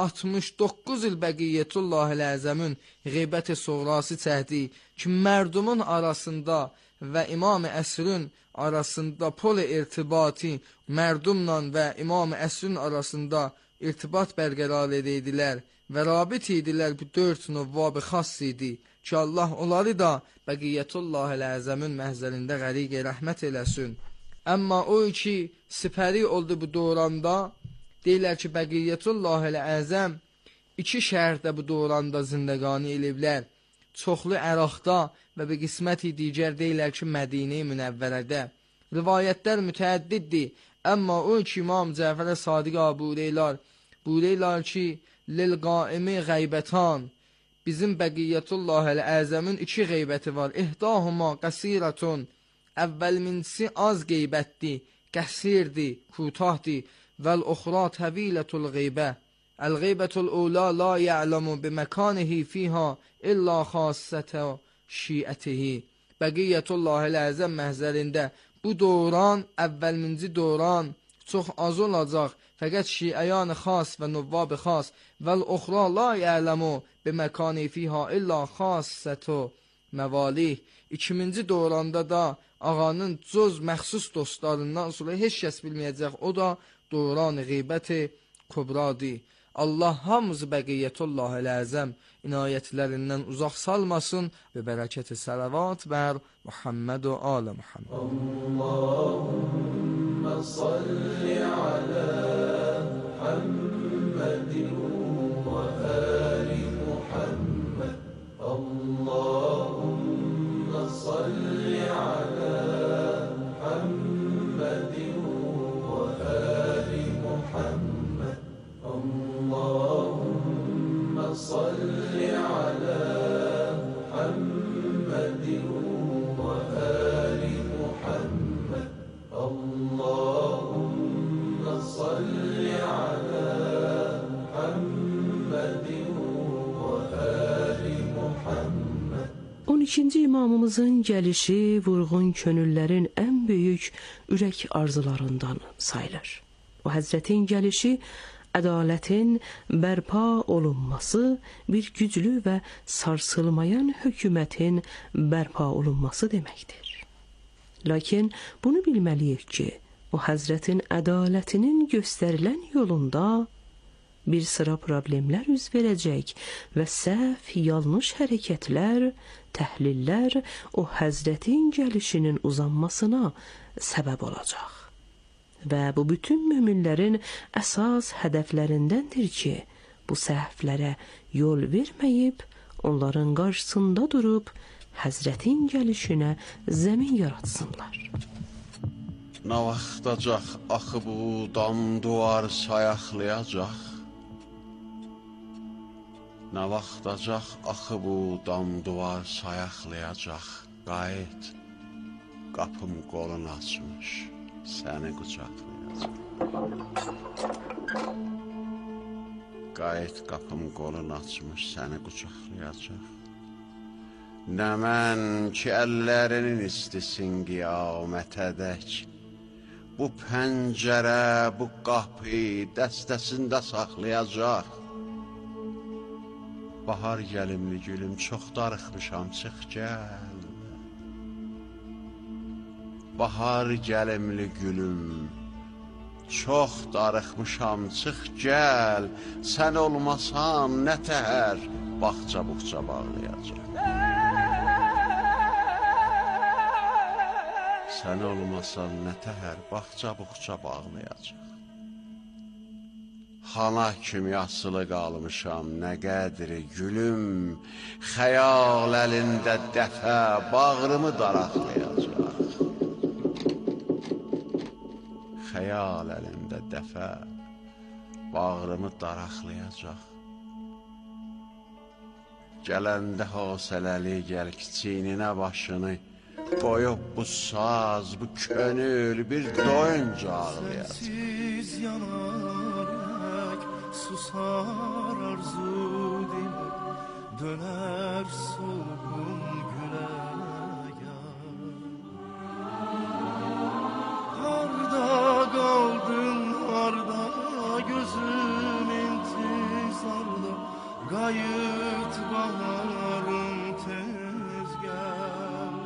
69 il Bəqiyyətullahil Əzəmin Qeybət-i Soğrası çəkdi ki, mərdumun arasında və İmam-ı Əsrün arasında pol irtibati, mərdumla və İmam-ı Əsrün arasında irtibat bərqərar edildilər və rabit idilər. Bu 4 nuvvab-ı xas idi ki, Allah onları da Bəqiyyətullahil Əzəmin məhzərində qəriq rəhmət eləsin. Amma o ki, sipəri oldu bu doranda, deyirlər ki, Bəqiyyətullahil Əzəm 2 şəhərdə bu doranda zindəqani eliblər. Çoxlu Əraqda və bir qisməti digər deyirlər ki, Mədinə-i Münəvvərədə. Rivayətlər mütəəddiddir. Amma o ki, İmam Cəfər Sadiq buyururlar ki, lil-qaimi qeybətan, bizim Bəqiyyətullahil Əzəmin 2 qeybəti var. İhdahuma qəsiratun, əvvəlminsi az qeybətdir, qəsirdir, kutahdir. Vəl-uxra təvilətul qeybə. Əl-qeybətul ula la ya'lamu biməkanihi fiha illa xassətə şiətihi. Bəqiyyətullahil Əzəm məhzərində bu doran, əvvəlminci doran çox az olacaq. Fəqət şiəyan xas və nuvvab xas. Vəl-uxra la ya'lamu biməkanihi fiha illa xassətə məvalih. 2-ci doranda da ağanın cöz məxsus dostlarından sonra heç kəs bilməyəcək. O da Doran qeybət-i Kubradır. Allah hamımızı Bəqiyyətullahil Əzəm inayətlərindən uzaq salmasın və bərəkət-i salavat bər Muhammed və alə Muhammed. Allahümmə salli alə Muhammedin və əli Muhammed. Allahümmə salli alə Muhammedin və əli Muhammed. Allahümmə salli alə Muhammedin və əli Muhammed. Allahümmə salli alə Muhammedin və əli Muhammed. 12-ci imamımızın gəlişi vurğun könüllərin ən böyük ürək arzularından sayılır. O Həzrətin gəlişi ədalətin bərpa olunması, bir güclü və sarsılmayan hökumətin bərpa olunması deməkdir. Lakin bunu bilməliyik ki, o Həzrətin ədalətinin göstərilən yolunda bir sıra problemlər üz verəcək və səhv, yanlış hərəkətlər, təhlillər o Həzrətin gəlişinin uzanmasına səbəb olacaq. Və bu bütün möminlərin əsas hədəflərindəndir ki, bu səhvlərə yol verməyib, onların qarşısında durub, Həzrətin gəlişinə zəmin yaratsınlar. Nə vaxtacaq axı bu dam duvar sayaqlayacaq? Nə vaxtacaq axı bu dam duvar sayaqlayacaq? Qayıt, qapım qolun açmış. Səni qucaqlayacaq. Qayıt qapım qolun açmış, səni qucaqlayacaq. Nə mən ki əllərinin istisin qiyamətədək, bu pəncərə, bu qapı dəstəsində saxlayacaq. Bahar gəlimli gülüm, çox darıxmışam, çıx gəl. Bahar gəlimli gülüm, Çox darıxmışam, çıx gəl. Sən olmasan nə təhər bağça-buğça bağlayacaq. Sən olmasan nə təhər bağça-buğça bağlayacaq. Xana kimi asılı qalmışam, nə qədri gülüm. Xəyal əlində dəfə bağrımı daraqlayacaq. Xəyal əlində dəfə bağrımı daraqlayacaq. Gələndə hosələli gəl kiçininə başını, qoyub bu saz, bu könül bir doyunca ağlayacaq. Siz yanarək susar arzu dilə, dönər solğun güləyə. Harda qaldın, harda gözüm intizarda, qayıt baharım tez gəl.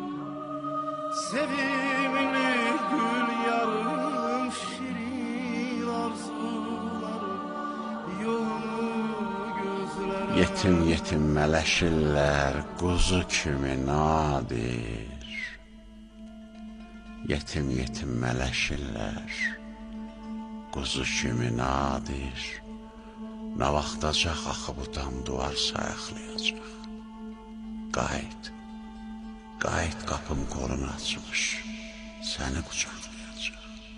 Sevimli gül yarım, şirin arzularım, yolunu gözlərə. Yetim mələşirlər, quzu kimi nadir. Yetim mələşirlər, quzu kimi nadir. Nə vaxtacaq axı bu dam duvar sayaqlayacaq. Qayıt qapım qolunu açmış, səni qucaqlayacaq.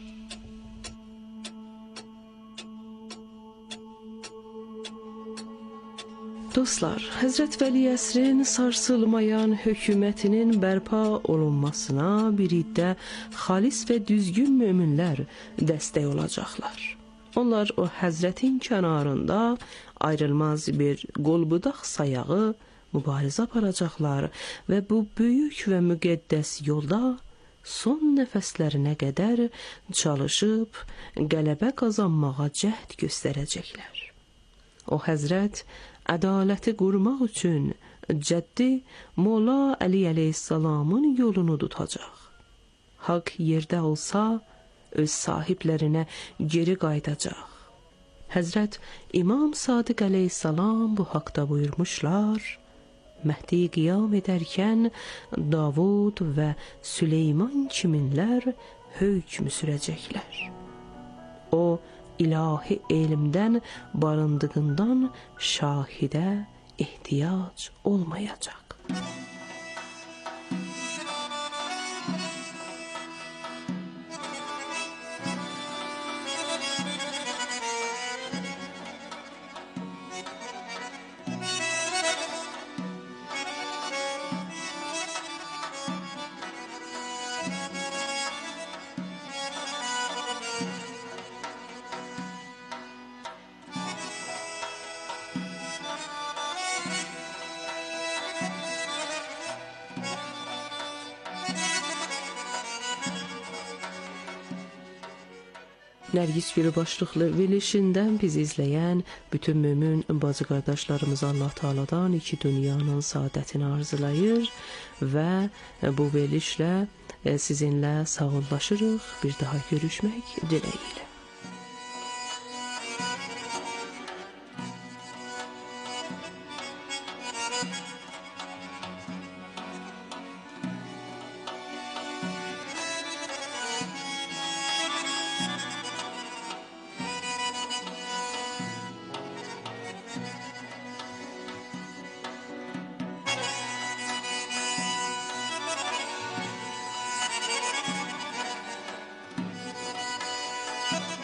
Dostlar, Həzrət Vəli Əsrin sarsılmayan hökumətinin bərpa olunmasına bir iddə xalis və düzgün möminlər dəstək olacaqlar. Onlar o Həzrətin kənarında ayrılmaz bir qolbudaq sayağı mübarizə aparacaqlar və bu böyük və müqəddəs yolda son nəfəslərinə qədər çalışıb qələbə qazanmağa cəhd göstərəcəklər. O Həzrət ədaləti qurmaq üçün cəddi Mola Əli əleyhissalamın yolunu tutacaq. Haqq yerdə olsa, öz sahiblərinə geri qayıdacaq. Həzrət İmam Sadiq əleyhissalam bu haqda buyurmuşlar: Məhdi qiyam edərkən Davud və Süleyman kiminlər hökm sürəcəklər. O, ilahi elmdən barındığından şahidə ehtiyac olmayacaq. Nərgiz Gülü başlıqlı verilişindən bizi izləyən bütün mömin bacı qardaşlarımız Allah Taala'dan iki dünyanın saadətini arzulayır və bu verilişlə sizinlə sağollaşırıq. Bir daha görüşmək diləyilə. Thank you.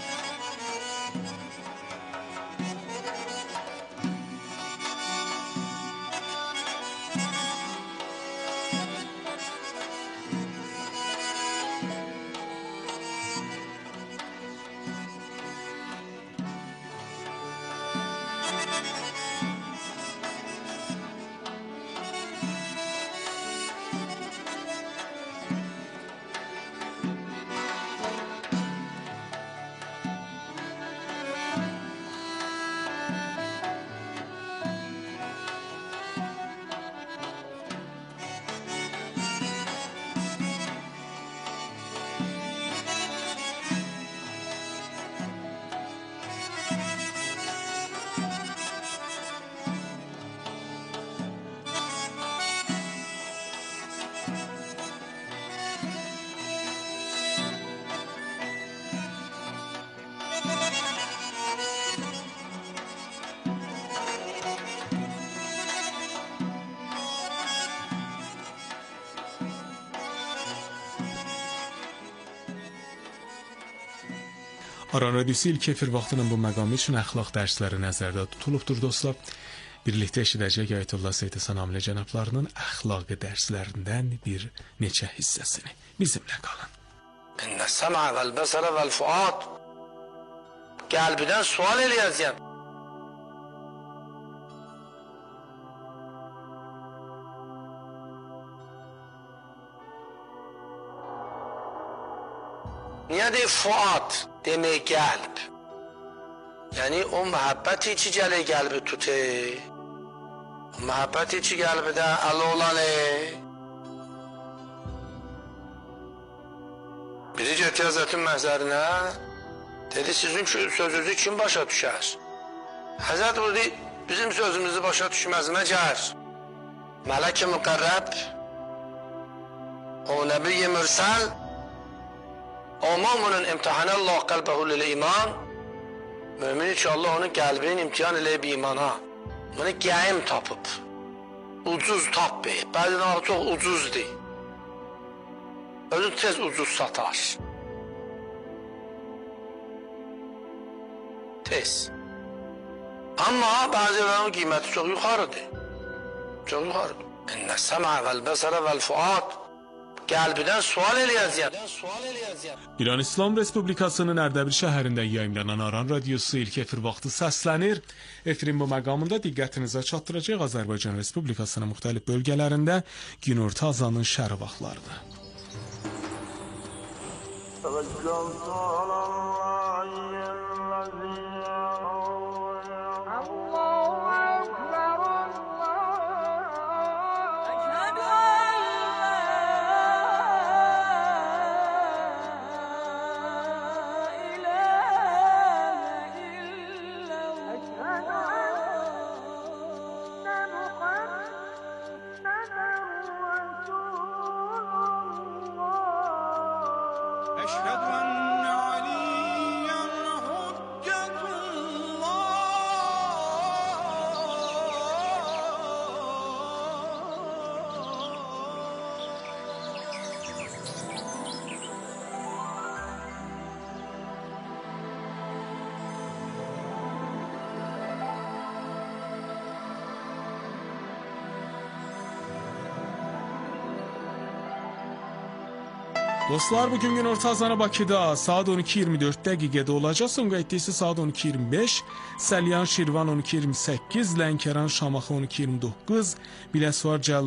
Aran Radiosu ilk efir vaxtının bu məqamı üçün əxlaq dərsləri nəzərdə tutulubdur dostlar. Birlikdə eşidəcək Ayətullah Seyid Sanamlı cənablarının əxlaqi dərslərindən bir neçə hissəsini. Bizimlə qalın. İnnə səmə vəl-bəsərə vəl-fuad. Qəlbidən sual eləyəcəyəm. Niyə deyir fuad demək qəlb? Yəni o məhəbbəti ki gəlir qəlbi tutur. O məhəbbəti ki qəlbidə ələ olanı. Biri getdi Həzrətin məhzərinə, dedi sizin sözünüzü kim başa düşər? Həzrət buyurdu, bizim sözümüzü başa düşməz məcər. Mələk-i müqərrəb, o nəbi-i mürsəl, o müminun imtihanə Allah qəlbəhu lil-iman, mümini ki Allah onun qəlbini imtihan eləyib imana. Bunu gəyim tapıb, ucuz tapıb, bəzən çox ucuzdur. Özü tez ucuz satar. Tez. Amma bəzilərinin qiyməti çox yuxarıdır. Çox yuxarıdır. İnnə səmə vəl-bəsərə vəl-fuad. Qəlbidən sual eləyəcəyəm. İran İslam Respublikasının Ərdəbil şəhərində yayımlanan Aran Radiosu ilk efir vaxtı səslənir. Efirin bu məqamında diqqətinizə çatdıracaq Azərbaycan Respublikasının müxtəlif bölgələrində günorta azanın şəri vaxtlarıdır. Dostlar, bugün günorta azanı Bakıda saat 12:24 dəqiqədə olacaq. Sumqayıtda isə saat 12:25, Səlyan, Şirvan 12:28, Lənkəran, Şamaxı 12:29, Biləsuvar,